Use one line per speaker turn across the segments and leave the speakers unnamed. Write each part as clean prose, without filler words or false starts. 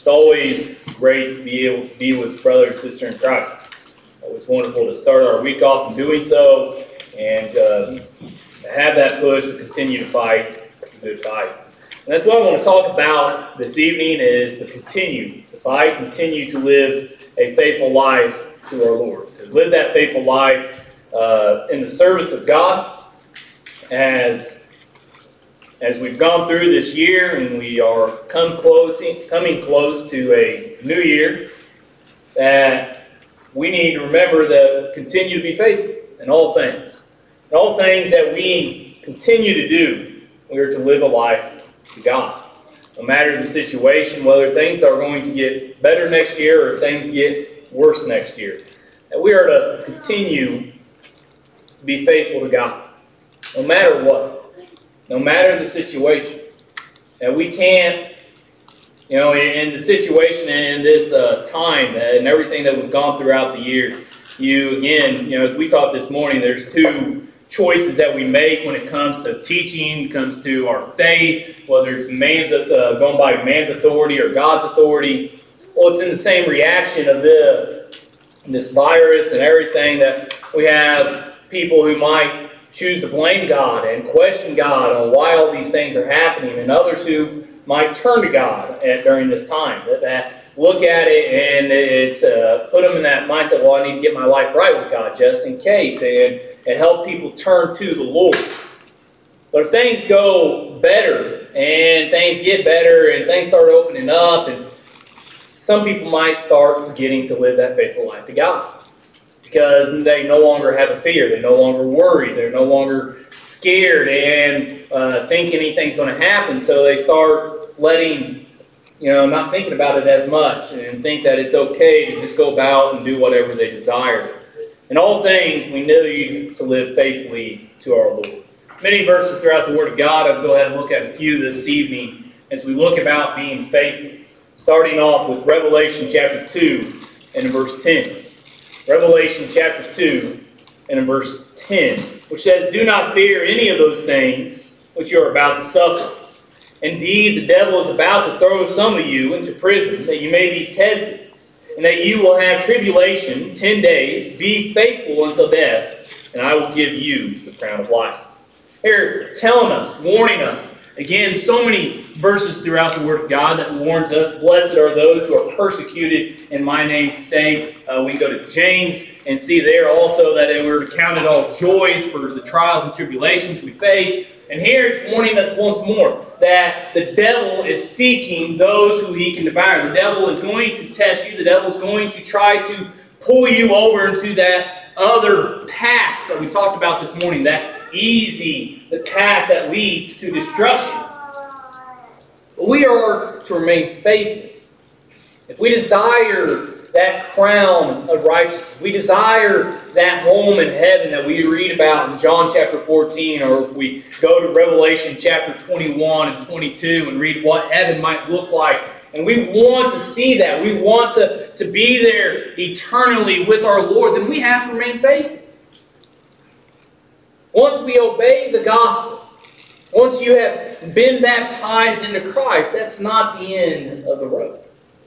It's always great to be able to be with brother and sister in Christ. It's wonderful to start our week off in doing so and have that push to continue to fight the good fight. And that's what I want to talk about this evening is to continue to fight, continue to live a faithful life to our Lord. To live that faithful life in the service of God as we've gone through this year and we are coming close to a new year, that we need to remember that continue to be faithful in all things. In all things that we continue to do, we are to live a life to God. No matter the situation, whether things are going to get better next year or things get worse next year, that we are to continue to be faithful to God. No matter what, no matter the situation, that we can't, in the situation and in this time and everything that we've gone throughout the year, as we talked this morning, there's two choices that we make when it comes to teaching, comes to our faith, whether it's going by man's authority or God's authority. Well, it's in the same reaction of this virus and everything that we have people who might choose to blame God and question God on why all these things are happening, and others who might turn to God during this time, that look at it and it's put them in that mindset, well, I need to get my life right with God just in case, and help people turn to the Lord. But if things go better and things get better and things start opening up, and some people might start forgetting to live that faithful life to God because they no longer have a fear, they no longer worry, they're no longer scared and think anything's going to happen, so they start not thinking about it as much and think that it's okay to just go about and do whatever they desire. In all things, we need to live faithfully to our Lord. Many verses throughout the Word of God. I'll go ahead and look at a few this evening as we look about being faithful. Starting off with Revelation chapter 2 and in verse 10. Revelation chapter 2 and in verse 10, which says, "Do not fear any of those things which you are about to suffer. Indeed, the devil is about to throw some of you into prison, that you may be tested, and that you will have tribulation 10 days. Be faithful until death, and I will give you the crown of life." Here, telling us, warning us. Again, so many verses throughout the Word of God that warns us, blessed are those who are persecuted in my name's sake. We can go to James and see there also that we're to count it all joys for the trials and tribulations we face. And here it's warning us once more that the devil is seeking those who he can devour. The devil is going to test you. The devil is going to try to pull you over into that other path that we talked about this morning, the path that leads to destruction. We are to remain faithful. If we desire that crown of righteousness, we desire that home in heaven that we read about in John chapter 14, or if we go to Revelation chapter 21 and 22 and read what heaven might look like, and we want to see that, we want to be there eternally with our Lord, then we have to remain faithful. Once we obey the gospel, once you have been baptized into Christ, that's not the end of the road.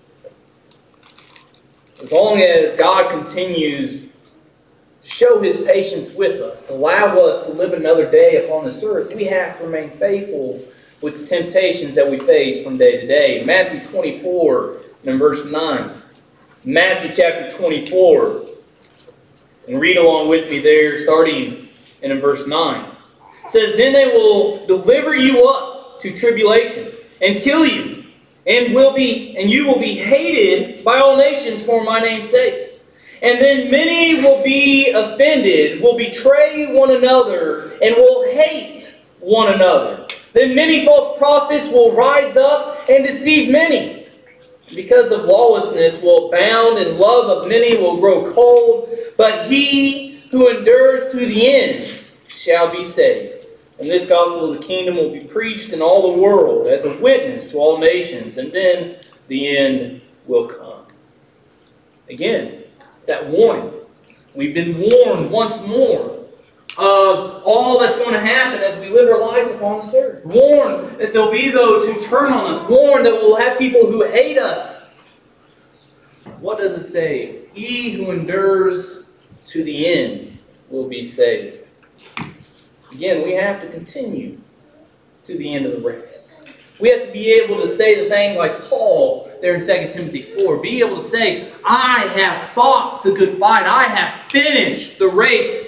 As long as God continues to show His patience with us, to allow us to live another day upon this earth, we have to remain faithful with the temptations that we face from day to day. Matthew 24 and verse 9. Matthew chapter 24. And read along with me there, starting in verse 9. It says, "Then they will deliver you up to tribulation and kill you, and you will be hated by all nations for my name's sake. And then many will be offended, will betray one another, and will hate one another. Then many false prophets will rise up and deceive many. Because of lawlessness will abound, and love of many will grow cold. But he who endures to the end shall be saved. And this gospel of the kingdom will be preached in all the world as a witness to all nations, and then the end will come." Again, that warning. We've been warned once more of all that's going to happen as we live our lives upon this earth. Warned that there'll be those who turn on us. Warned that we'll have people who hate us. What does it say? He who endures to the end will be saved. Again, we have to continue to the end of the race. We have to be able to say the thing like Paul there in 2 Timothy 4. Be able to say, I have fought the good fight. I have finished the race.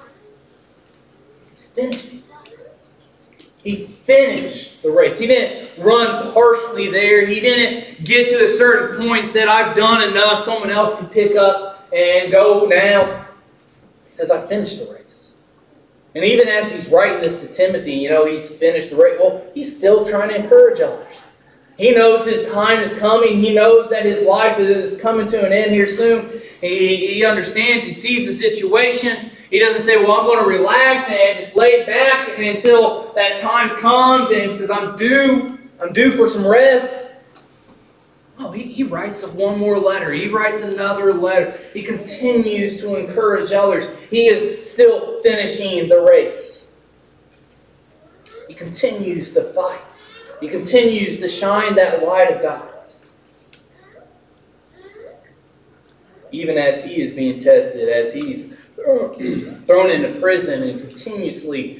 He's finished it. He finished the race. He didn't run partially there. He didn't get to a certain point and said, I've done enough. Someone else can pick up and go now. He says, I finished the race. And even as he's writing this to Timothy, he's finished the race. Well, he's still trying to encourage others. He knows his time is coming. He knows that his life is coming to an end here soon. He understands. He sees the situation. He doesn't say, well, I'm going to relax and just lay back until that time comes and because I'm due for some rest. Oh, he writes one more letter. He writes another letter. He continues to encourage others. He is still finishing the race. He continues to fight. He continues to shine that light of God. Even as he is being tested, as he's thrown into prison and continuously,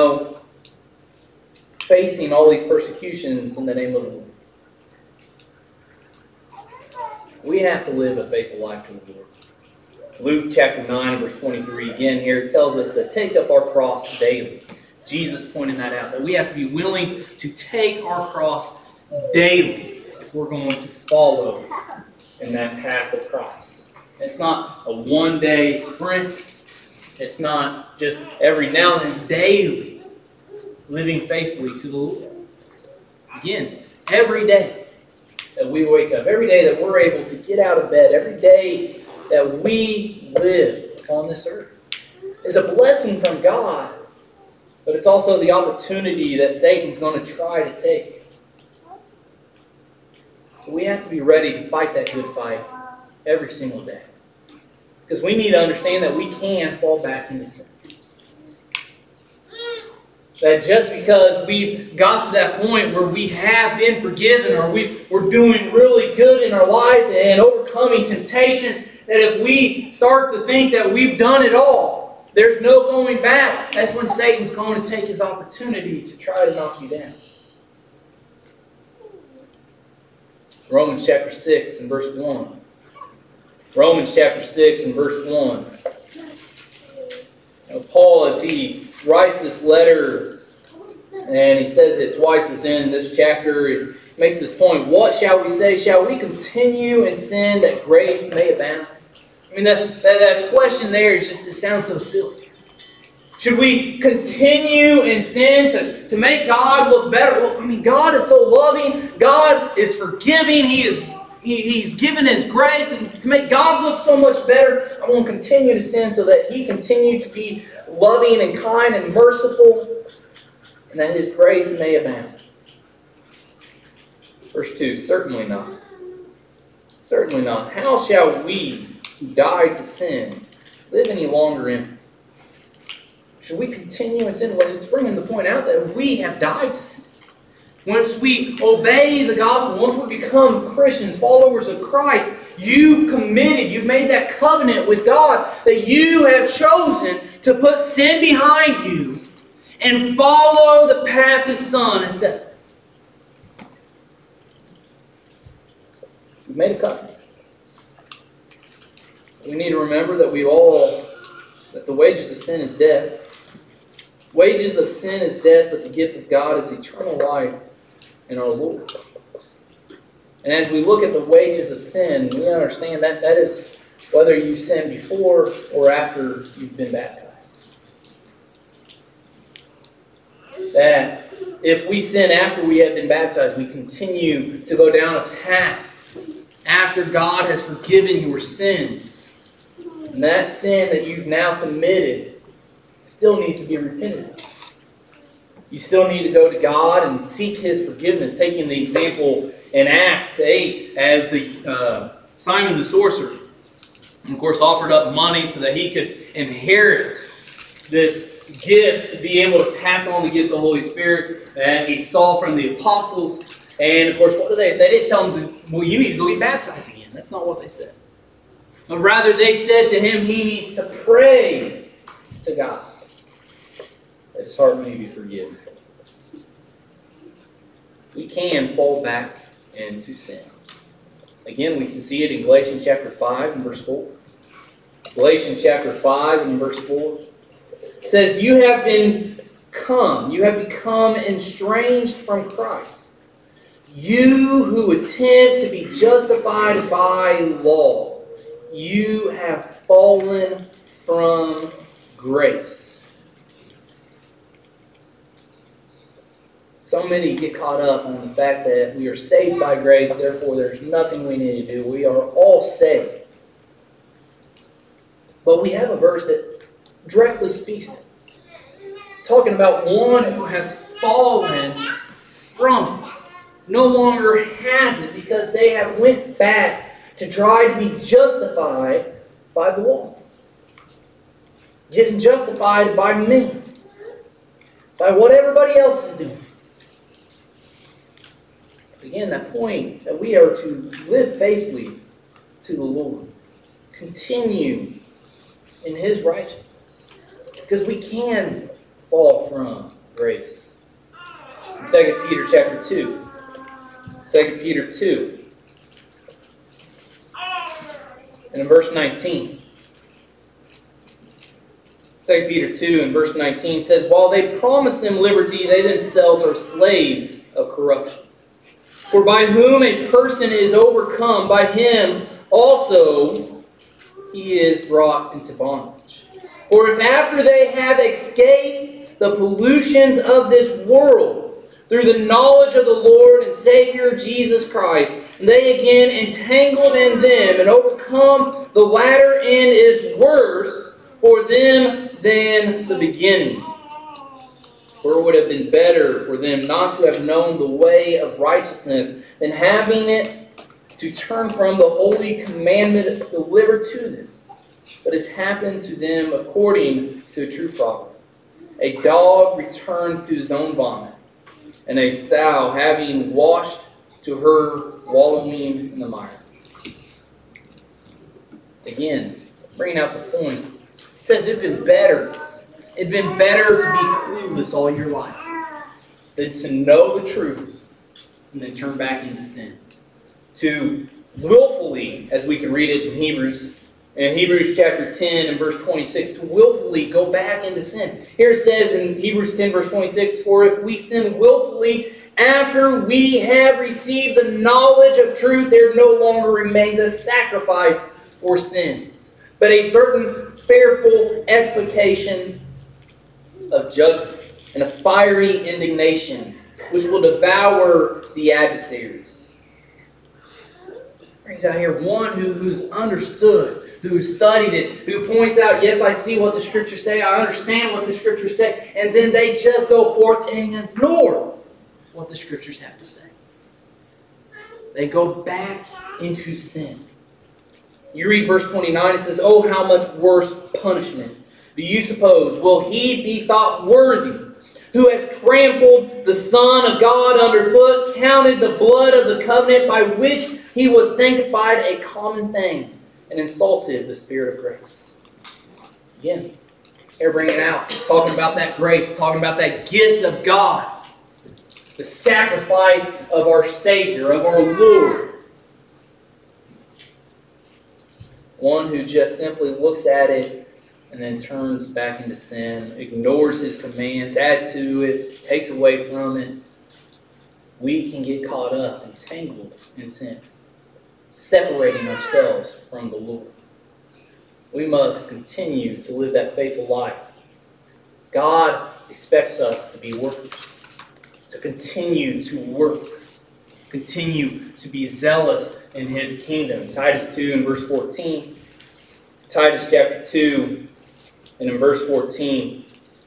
facing all these persecutions in the name of the Lord. We have to live a faithful life to the Lord. Luke chapter 9, verse 23, again here, it tells us to take up our cross daily. Jesus pointed that out, that we have to be willing to take our cross daily if we're going to follow in that path of Christ. It's not a one-day sprint. It's not just every now and then, daily, living faithfully to the Lord. Again, every day that we wake up, every day that we're able to get out of bed, every day that we live on this earth is a blessing from God, but it's also the opportunity that Satan's going to try to take. So we have to be ready to fight that good fight every single day. Because we need to understand that we can fall back into sin. That just because we've got to that point where we have been forgiven or we're doing really good in our life and overcoming temptations, that if we start to think that we've done it all, there's no going back, that's when Satan's going to take his opportunity to try to knock you down. Romans chapter 6 and verse 1. Romans chapter 6 and verse 1. Paul, as he writes this letter, and he says it twice within this chapter, it makes this point. What shall we say? Shall we continue in sin that grace may abound? I mean, that question there is just, it sounds so silly. Should we continue in sin to make God look better? Well, I mean, God is so loving. God is forgiving. He's given His grace, and to make God look so much better, I want to continue to sin so that He continue to be loving and kind and merciful, and that His grace may abound. Verse 2, certainly not. Certainly not. How shall we who died to sin live any longer in it? Should we continue in sin? Well, it's bringing the point out that we have died to sin. Once we obey the gospel, once we become Christians, followers of Christ, you've made that covenant with God that you have chosen to put sin behind you and follow the path His Son has set. We've made a covenant. We need to remember that that the wages of sin is death. Wages of sin is death, but the gift of God is eternal life in our Lord. And as we look at the wages of sin, we understand that is whether you sin before or after you've been baptized. That if we sin after we have been baptized, we continue to go down a path after God has forgiven your sins. And that sin that you've now committed still needs to be repented of. You still need to go to God and seek His forgiveness. Taking the example in Acts 8 as the Simon the sorcerer, and of course, offered up money so that he could inherit this gift to be able to pass on the gifts of the Holy Spirit that he saw from the apostles.
And of course, what they didn't tell him, well, you need to go get baptized again. That's not what they said. But rather, they said to him, he needs to pray to God that his heart may be forgiven. We can fall back into sin. Again, we can see it in Galatians chapter 5 and verse 4. Galatians chapter 5 and verse 4 says, you have become estranged from Christ. You who attempt to be justified by law, you have fallen from grace. So many get caught up on the fact that we are saved by grace, therefore there's nothing we need to do. We are all saved. But we have a verse that directly speaks to it. Talking about one who has fallen from it. No longer has it because they have went back to try to be justified by the law. Getting justified by men. By what everybody else is doing. Again, that point that we are to live faithfully to the Lord. Continue in His righteousness. Because we can fall from grace. In 2 Peter chapter 2. 2 Peter 2. And in verse 19. 2 Peter 2 and verse 19 says, while they promise them liberty, they themselves are slaves of corruption. For by whom a person is overcome, by him also he is brought into bondage. For if after they have escaped the pollutions of this world, through the knowledge of the Lord and Savior Jesus Christ, they again entangled in them and overcome, the latter end is worse for them than the beginning. For it would have been better for them not to have known the way of righteousness than having it to turn from the holy commandment delivered to them. But has happened to them according to a true proverb. A dog returns to his own vomit, and a sow, having washed to her, wallowing in the mire. Again, bringing out the point. It says it'd been better. It'd been better to be clueless all your life than to know the truth and then turn back into sin. To willfully, as we can read it in Hebrews chapter 10 and verse 26, to willfully go back into sin. Here it says in Hebrews 10 verse 26, for if we sin willfully after we have received the knowledge of truth, there no longer remains a sacrifice for sins, but a certain fearful expectation of judgment and a fiery indignation which will devour the adversaries. Brings out here one who's understood, who studied it, who points out, yes, I see what the Scriptures say, I understand what the Scriptures say, and then they just go forth and ignore what the Scriptures have to say. They go back into sin. You read verse 29, it says, oh, how much worse punishment do you suppose will he be thought worthy, who has trampled the Son of God underfoot, counted the blood of the covenant by which he was sanctified a common thing, and insulted the Spirit of grace? Again, they're bringing out, talking about that grace, talking about that gift of God, the sacrifice of our Savior, of our Lord. One who just simply looks at it and then turns back into sin, ignores His commands, adds to it, takes away from it. We can get caught up, entangled in sin, separating ourselves from the Lord. We must continue to live that faithful life. God expects us to be workers, to continue to work, continue to be zealous in His kingdom. Titus 2 and verse 14. Titus chapter 2 and in verse 14.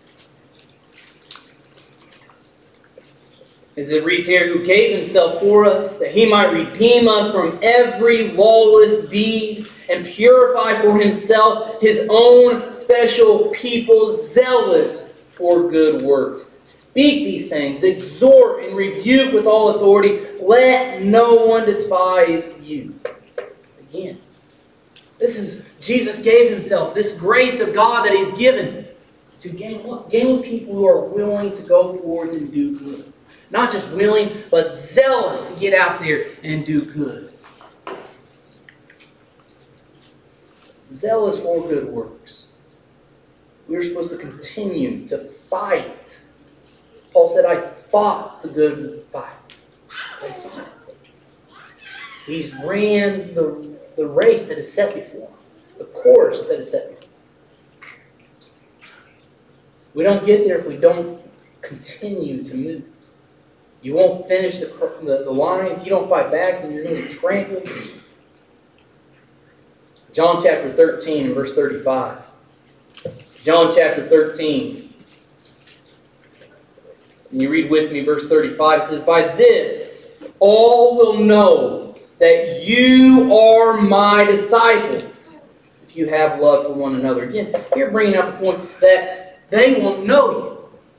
As it reads here, who gave Himself for us, that He might redeem us from every lawless deed and purify for Himself His own special people, zealous for good works. Speak these things, exhort and rebuke with all authority. Let no one despise you. Again, this is Jesus gave himself, this grace of God that he's given to gain what? Gain people who are willing to go forward and do good. Not just willing, but zealous to get out there and do good. Zealous for good works. We're supposed to continue to fight. Paul said, I fought the good fight. I fought it. He's ran the race that is set before him. The course that is set before him. We don't get there if we don't continue to move. You won't finish the line. If you don't fight back, then you're going to get trampled. John chapter 13 and verse 35. John chapter 13. And you read with me verse 35. It says, by this all will know that you are my disciples, if you have love for one another. Again, here bringing out the point that they will know you.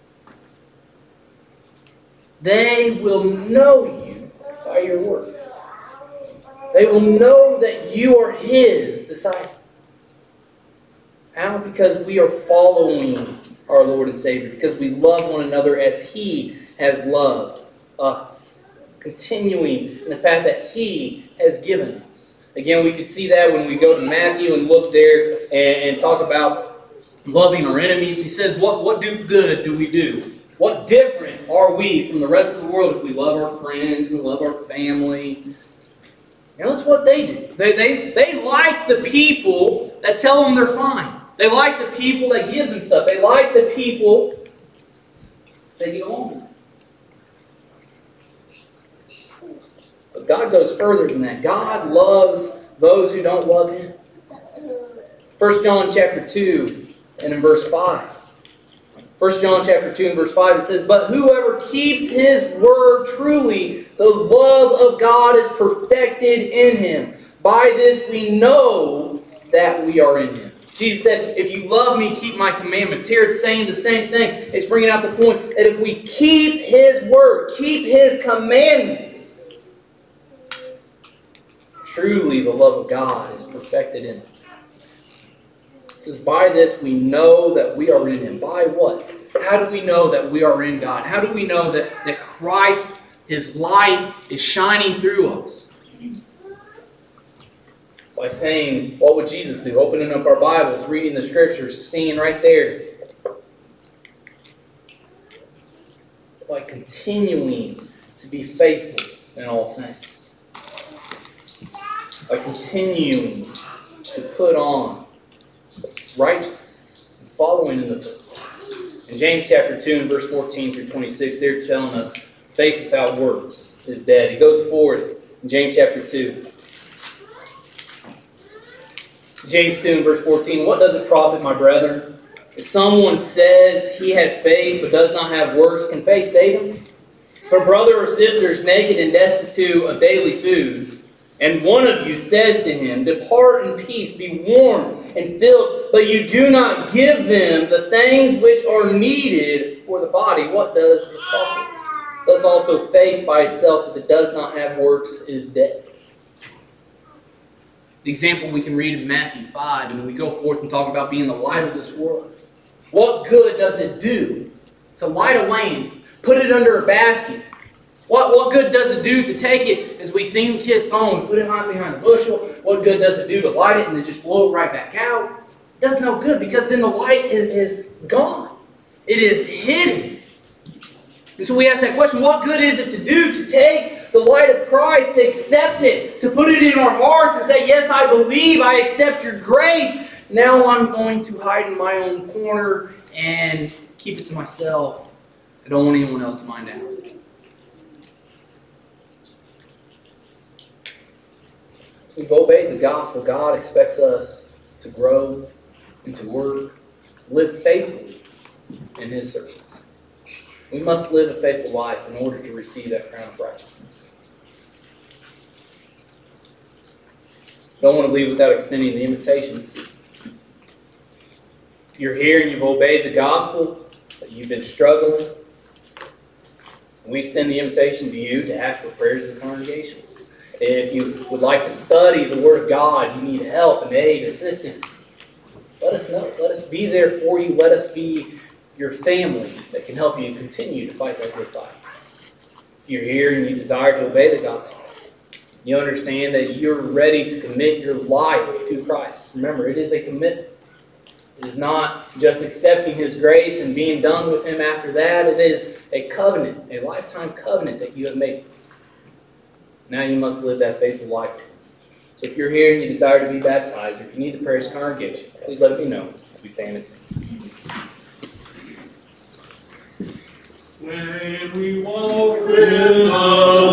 They will know you by your works. They will know that you are his disciple. How? Because we are following our Lord and Savior. Because we love one another as he has loved us. Continuing in the path that he has given us. Again, we could see that when we go to Matthew and look there and talk about loving our enemies. He says, what good do we do? What different are we from the rest of the world if we love our friends and love our family? You know, that's what they do. They like the people that tell them they're fine. They like the people that give them stuff. They like the people that get along with. But God goes further than that. God loves those who don't love him. 1 John chapter 2 and in verse 5. 1 John chapter 2 and verse 5, it says, but whoever keeps his word truly, the love of God is perfected in him. By this we know that we are in him. Jesus said, if you love me, keep my commandments. Here it's saying the same thing. It's bringing out the point that if we keep his word, keep his commandments, truly the love of God is perfected in us. It says, by this we know that we are in him. By what? How do we know that we are in God? How do we know that Christ, his light, is shining through us? By saying, what would Jesus do? Opening up our Bibles, reading the Scriptures, seeing right there. By continuing to be faithful in all things. By continuing to put on righteousness and following in the footsteps. In James chapter 2 and verse 14 through 26, they're telling us faith without works is dead. He goes forth in James chapter 2. James 2 and verse 14, what does it profit, my brethren? If someone says he has faith but does not have works, can faith save him? For brother or sister is naked and destitute of daily food, and one of you says to him, depart in peace, be warmed and filled, but you do not give them the things which are needed for the body, what does it profit? Thus also faith by itself, if it does not have works, is dead. The example we can read in Matthew 5, and we go forth and talk about being the light of this world. What good does it do to light a lamp, put it under a basket? What good does it do to take it, as we sing the kids' song, and put it behind a bushel? What good does it do to light it and then just blow it right back out? It does no good, because then the light is gone. It is hidden. And so we ask that question, what good is it to do to take the light of Christ, to accept it, to put it in our hearts and say, yes, I believe, I accept your grace. Now I'm going to hide in my own corner and keep it to myself. I don't want anyone else to find out. We've obeyed the gospel. God expects us to grow and to work, live faithfully in his service. We must live a faithful life in order to receive that crown of righteousness. Don't want to leave without extending the invitations. You're here and you've obeyed the gospel, but you've been struggling.
We extend the invitation to you to ask for prayers in the congregations. If you would like to study the Word of God, you need help and aid, assistance, let us know. Let us be there for you. Let us be your family that can help you continue to fight that good fight. If you're here and you desire to obey the gospel, you understand that you're ready to commit your life to Christ. Remember, it is a commitment. It is not just accepting His grace and being done with Him after that. It is a covenant, a lifetime covenant that you have made. Now you must live that faithful life. So if you're here and you desire to be baptized, or if you need the prayers congregation, please let me know as we stand and sing.
When we walk with the